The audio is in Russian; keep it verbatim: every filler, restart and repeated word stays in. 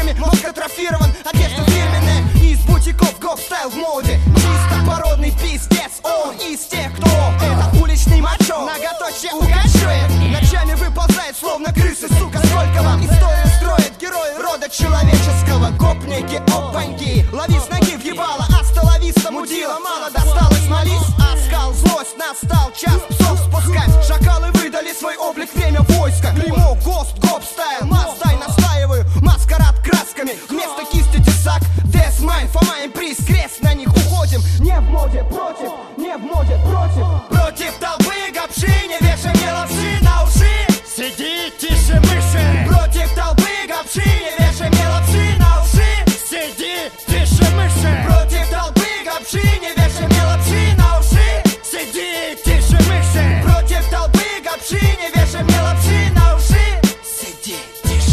кадрами, мозг атрофирован, одежда фирменная, из бутиков гоп-стайл в моде. Чисто породный пиздец, он из тех, кто этот уличный мачо многоточие укачивает, ночами выползает, словно крысы, сука, сколько вам историю строит герои рода человеческого. Гопники, опаньки, лови